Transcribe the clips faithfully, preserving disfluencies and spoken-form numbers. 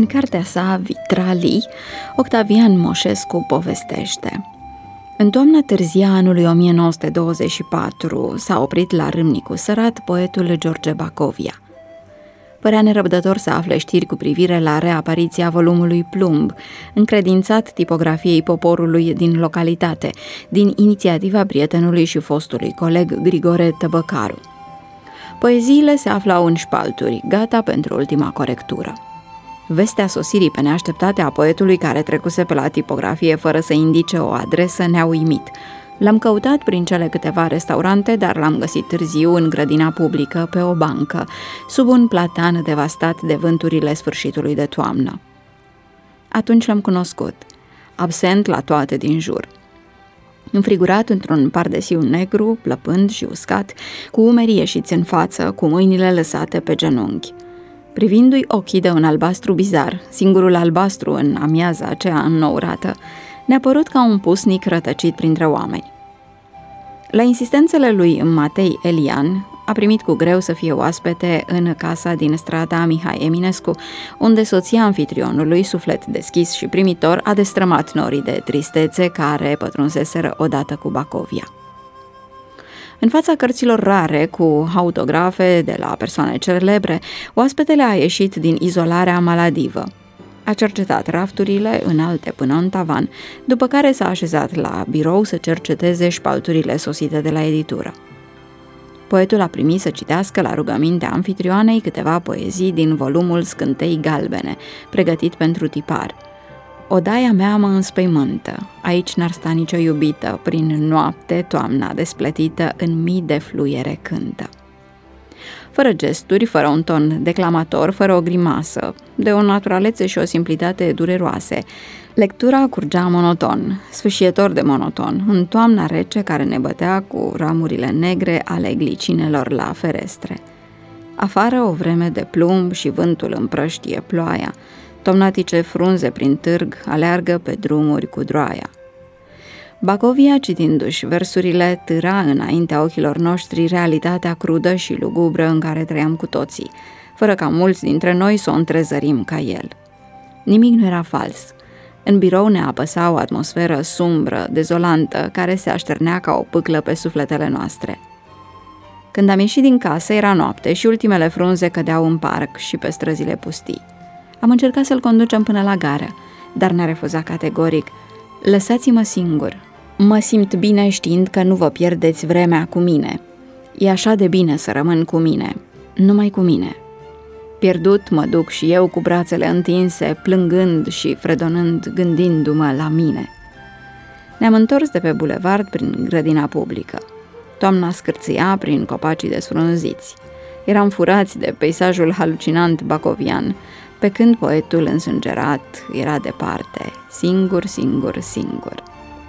cartea sa Vitralii, Octavian Moșescu povestește: în toamna târzie a anului o mie nouă sute douăzeci și patru s-a oprit la Râmnicu Sărat poetul George Bacovia. Părea nerăbdător să afle știri cu privire la reapariția volumului Plumb, încredințat tipografiei poporului din localitate, din inițiativa prietenului și fostului coleg Grigore Tăbăcaru. Poeziile se aflau în șpalturi, gata pentru ultima corectură. Vestea sosirii pe neașteptate a poetului care trecuse pe la tipografie fără să indice o adresă ne-a uimit. L-am căutat prin cele câteva restaurante, dar l-am găsit târziu în grădina publică, pe o bancă, sub un platan devastat de vânturile sfârșitului de toamnă. Atunci l-am cunoscut, absent la toate din jur. Înfrigurat într-un pardesiu negru, plăpând și uscat, cu umerii ieșiți în față, cu mâinile lăsate pe genunchi. Privindu-i ochii de un albastru bizar, singurul albastru în amiaza aceea înnourată, ne-a părut ca un pusnic rătăcit printre oameni. La insistențele lui Matei Elian, a primit cu greu să fie oaspete în casa din strada Mihai Eminescu, unde soția anfitrionului, suflet deschis și primitor, a destrămat norii de tristețe care pătrunseseră odată cu Bacovia. În fața cărților rare, cu autografe de la persoane celebre, oaspetele a ieșit din izolarea maladivă. A cercetat rafturile, înalte până în tavan, după care s-a așezat la birou să cerceteze șpalturile sosite de la editură. Poetul a primit să citească la rugămintea anfitrioanei câteva poezii din volumul Scântei Galbene, pregătit pentru tipar. Odaia mea mă înspăimântă, aici n-ar sta nicio iubită, prin noapte toamna despletită în mii de fluiere cântă. Fără gesturi, fără un ton declamator, fără o grimasă, de o naturalețe și o simplitate dureroase, lectura curgea monoton, sfâșietor de monoton, în toamna rece care ne bătea cu ramurile negre ale glicinelor la ferestre. Afară o vreme de plumb și vântul împrăștie ploaia, tomnatice frunze prin târg aleargă pe drumuri cu droaia. Bacovia, citindu-și versurile, târa înaintea ochilor noștri realitatea crudă și lugubră în care trăiam cu toții, fără ca mulți dintre noi să o întrezărim ca el. Nimic nu era fals. În birou ne apăsa o atmosferă sumbră, dezolantă, care se așternea ca o pâclă pe sufletele noastre. Când am ieșit din casă, era noapte și ultimele frunze cădeau în parc și pe străzile pustii. Am încercat să-l conducem până la gară, dar ne-a refuzat categoric: lăsați-mă singur. Mă simt bine știind că nu vă pierdeți vremea cu mine. E așa de bine să rămân cu mine, numai cu mine. Pierdut mă duc și eu cu brațele întinse, plângând și fredonând, gândindu-mă la mine. Ne-am întors de pe bulevard prin grădina publică. Toamna scârțâia prin copacii desfrunziți. Eram furați de peisajul halucinant bacovian, pe când poetul însângerat era departe, singur, singur, singur.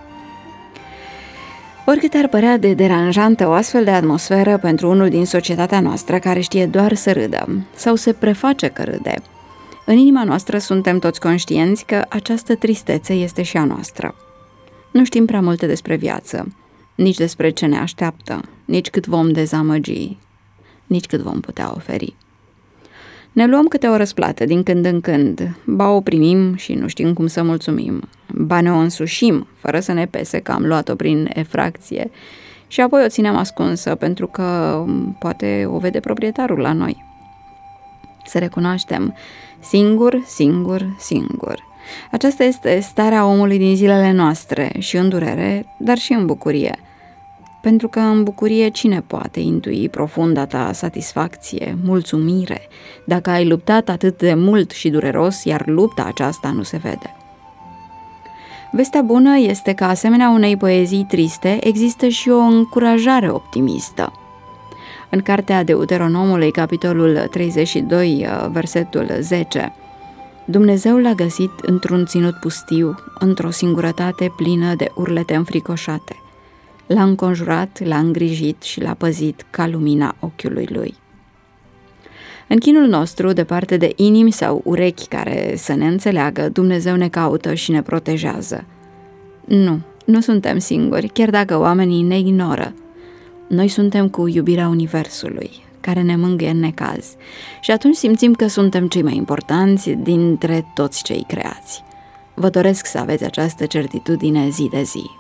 Oricât ar părea de deranjantă o astfel de atmosferă pentru unul din societatea noastră care știe doar să râdă sau se preface că râde, în inima noastră suntem toți conștienți că această tristețe este și a noastră. Nu știm prea multe despre viață, nici despre ce ne așteaptă, nici cât vom dezamăgi, nici cât vom putea oferi. Ne luăm câte o răsplată din când în când, ba o primim și nu știm cum să mulțumim, ba ne o însușim, fără să ne pese că am luat-o prin efracție și apoi o ținem ascunsă pentru că poate o vede proprietarul la noi. Să recunoaștem, singur, singur, singur. Aceasta este starea omului din zilele noastre, și în durere, dar și în bucurie. Pentru că în bucurie cine poate intui profunda ta satisfacție, mulțumire, dacă ai luptat atât de mult și dureros, iar lupta aceasta nu se vede. Vestea bună este că, asemenea unei poezii triste, există și o încurajare optimistă. În cartea Deuteronomului, capitolul treizeci și doi, versetul zece, Dumnezeu l-a găsit într-un ținut pustiu, într-o singurătate plină de urlete înfricoșate. L-a înconjurat, l-a îngrijit și l-a păzit ca lumina ochiului lui. În chinul nostru, departe de inimi sau urechi care să ne înțeleagă, Dumnezeu ne caută și ne protejează. Nu, nu suntem singuri, chiar dacă oamenii ne ignoră. Noi suntem cu iubirea Universului, care ne mângâie în necaz și atunci simțim că suntem cei mai importanți dintre toți cei creați. Vă doresc să aveți această certitudine zi de zi.